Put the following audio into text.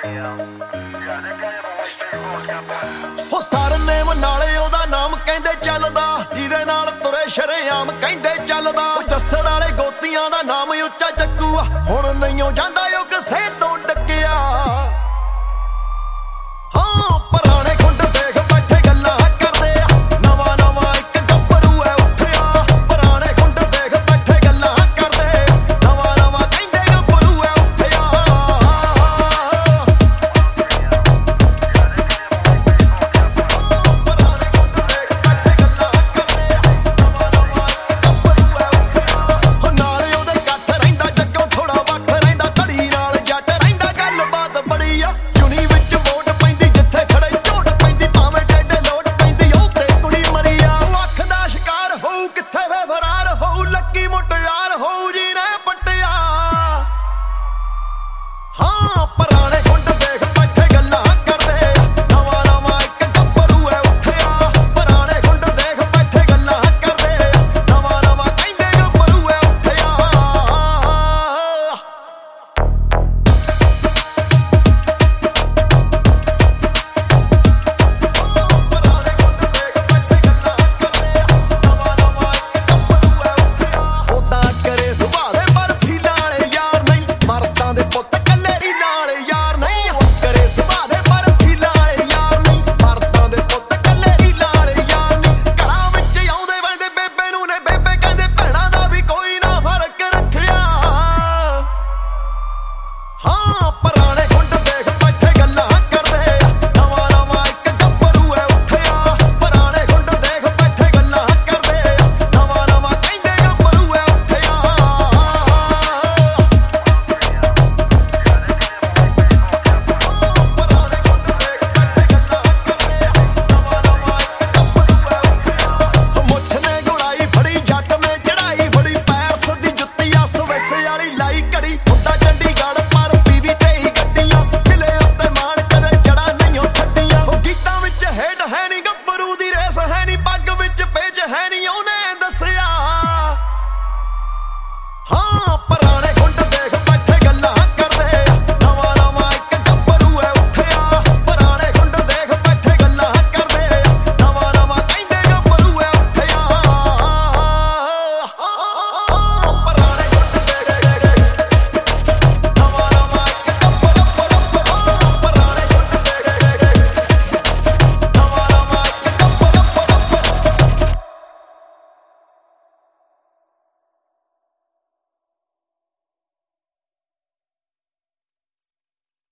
ਹੋ ਸਰਨੇਮ ਨਾਲੇ ਉਹਦਾ ਨਾਮ ਕਹਿੰਦੇ ਚੱਲਦਾ, ਜਿਹਦੇ ਨਾਲ ਤੁਰੇ ਸ਼ਰੇਆਮ ਕਹਿੰਦੇ ਚੱਲਦਾ। ਜੱਸੜ ਵਾਲੇ ਗੋਤੀਆਂ ਦਾ ਨਾਮ ਉੱਚਾ ਚੱਕੂ ਆ, ਹੁਣ ਨਹੀਂਓ ਜਾਂਦਾ ਉਹ ਕਿਸੇ ਤੋਂ ਡੱਕਿਆ। ਹਾਂ ਪੁਰਾਣੇ ਖੁੰਡ ਦੇਖ ਬੈਠੇ ਗੱਲਾਂ ਕਰਦੇ ਆ, ਨਵਾਂ ਨਵਾਂ ਇੱਕ ਗੱਭਰੂ ਐ ਉੱਠਿਆ। ਪੁਰਾਣੇ ਖੁੰਡ ਦੇਖ ਬੈਠੇ ਗੱਲਾਂ ਕਰਦੇ, ਨਵਾਂ ਨਵਾਂ ਕਹਿੰਦੇ ਗੱਭਰੂ ਐ ਉੱਠਿਆ। ਨਾਲੇ ਉਹਦੇ ਕੱਠ ਰਹਿੰਦਾ ਜੱਗੋਂ ਥੋੜਾ ਵੱਖ ਰਹਿੰਦਾ, ਧੜੀ ਨਾਲ ਜੱਟ ਰਹਿੰਦਾ ਗੱਲਬਾਤ ਬੜੀ ਆ। ਚੁਣੀ ਵਿੱਚ ਵੋਟ ਪੈਂਦੀ ਜਿੱਥੇ ਖੜੇ ਝੋਟ ਪੈਂਦੀ, ਭਾਵੇਂ ਡੇਡੇ ਲੋਟ ਪੈਂਦੀ ਉਹ ਤੇ ਕੁੜੀ ਮਰੀ ਆ। ਉਹ ਅੱਖ ਦਾ ਸ਼ਿਕਾਰ ਹੋਊ ਕਿੱਥੇ ਵੇ ਫਰਾਰ ਹੋਊ, ਲੱਕੀ ਮੁਟਿਆਰ ਹੋਊ ਜਿਹਨੇ ਪੱਟਿਆ। ਹਾਂ ਪੁਰਾਣੇ ਖੁੰਡ ਦੇਖ ਬੈਠੇ ਗੱਲਾਂ ਕਰਦੇ, ਨਵਾਂ ਨਵਾਂ ਇੱਕ ਗੱਭਰੂ ਐ ਉੱਠਿਆ। ਪੁਰਾਣੇ ਖੁੰਡ ਦੇਖ ਬੈਠੇ ਗੱਲਾਂ ਕਰਦੇ, ਨਵਾਂ ਨਵਾਂ ਕਹਿੰਦੇ ਗੱਭਰੂ ਐ ਉੱਠਿਆ। ਉਦਾਂ ਕਰੇ ਸੁਭਾਅ ਦੇ ਪਰ ਫੀਲਾਂ ਵਾਲੇ ਯਾਰ ਨਹੀਂ, ਮਰਦਾਂ ਦੇ ਪੁੱਤ ਕੱਲੇ ਢੀਲਾਂ ਵਾਲੇ ਯਾਰ ਨਹੀਂ। ਕਰੇ ਸੁਭਾਅ ਦੇ ਪਰ ਫੀਲਾਂ ਵਾਲੇ ਯਾਰ ਨਹੀਂ, ਮਰਦਾਂ ਦੇ ਪੁੱਤ ਕੱਲੇ ਢੀਲਾਂ ਵਾਲੇ ਯਾਰ ਨਹੀਂ। ਘਰਾਂ ਵਿੱਚ ਆਉਂਦੇ ਵੜਦੇ ਬੇਬੇ ਨੂੰ ਨੇ ਬੇਬੇ ਕਹਿੰਦੇ, ਭੈਣਾਂ ਦਾ ਵੀ ਕੋਈ ਨਾ ਫਰਕ ਰੱਖਿਆ। ਹਾਂ ਪਰ